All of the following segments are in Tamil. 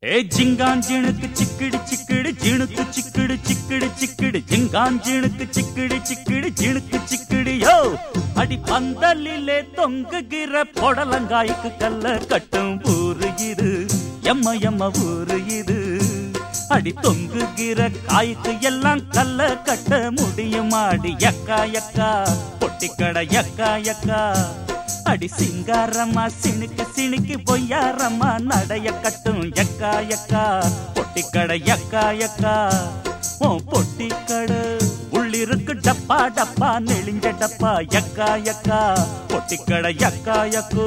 ஏ ஜிங்காஞ்சிணுக்கு சிக்கிடு சிக்கிடு ஜிணுக்கு சிக்கிடு சிக்கிடு சிக்கிடு ஜிங்காஞ்சிணுக்கு சிக்கிடு சிக்கிடு ஜிணுக்கு சிக்கிடு யோ அடி பந்தலிலே தொங்குகிற பொடலங்காய்க்கு கல்ல கட்டும் ஊரு இது எம்ம எம்ம ஊரு இது அடி தொங்குகிற காய்க்கு எல்லாம் கல்ல கட்ட முடியுமாடி யக்கா யக்கா பொட்டிக்கடை யக்கா யக்கா அடி சிங்காரம்மா சினுக்கு சினுக்கு பொய்யாரம்மா நடைய கட்டும் யக்கா யக்கா பொட்டிக்கடை யக்கா யக்கா ஓ பொட்டிக்கடை உள்ளிருக்கு டப்பா டப்பா நெளிஞ்ச டப்பா யக்கா யக்கா பொட்டிக்கடை யக்கா யக்கோ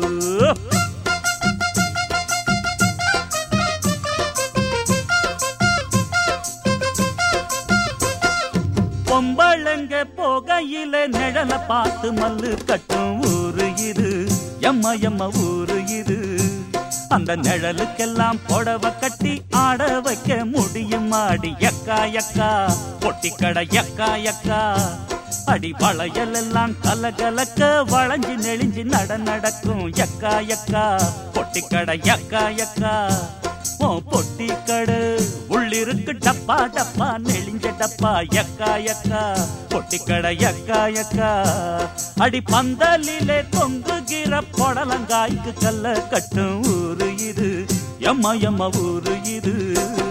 பொம்பளங்க போகையில நிழல பார்த்து மல்லு கட்டும் ஊரு இது எம்ம எம்ம ஊரு இது அந்த நிழலுக்கெல்லாம் புடவை கட்டி ஆட வைக்க முடியும் ஆடி யக்கா யக்கா பொட்டிக்கடை யக்கா யக்கா அடி வளையல் எல்லாம் கலகலக்க வளைஞ்சு நெளிஞ்சு நடக்கும் யக்கா யக்கா பொட்டிக்கடை யக்கா யக்கா ஓ பொட்டிக்கடை உள்ளிருக்கு டப்பா டப்பா நெளிஞ்ச டப்பா யக்கா யக்கா பொட்டிக்கடை யக்கா யக்கா அடி பந்தலிலே தொங்குகிற பொடலங்காய்க்கு கல்ல கட்டும் ஊரு இது எம்ம எம்ம ஊரு இது